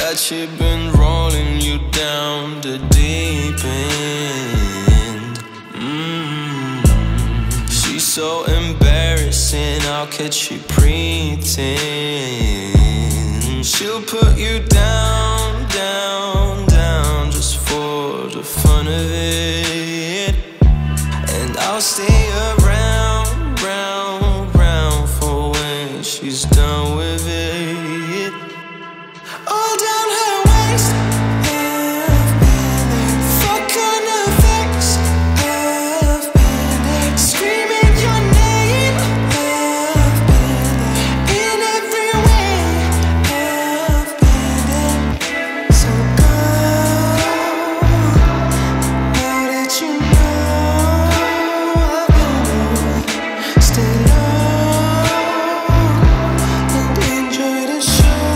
that she been rolling you down the deep end. She's so embarrassing, how could she pretend? She'll put you down, down, down, just for the fun of it. And I'll stay around, round, round, for when she's done with it. All down her waist, fuck on her face, screaming your name, in every way, so go, now that you know, stay low and enjoy the show,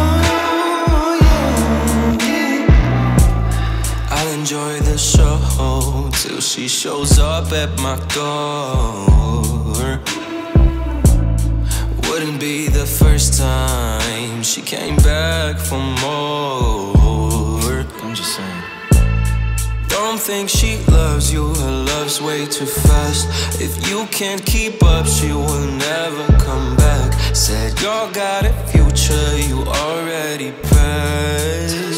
yeah. I'll enjoy the show till she shows up at my door. Wouldn't be the first time she came back for more. I'm just saying. Don't think she loves you, her love's way too fast. If you can't keep up, she will never come back. Said you got a future, you already passed.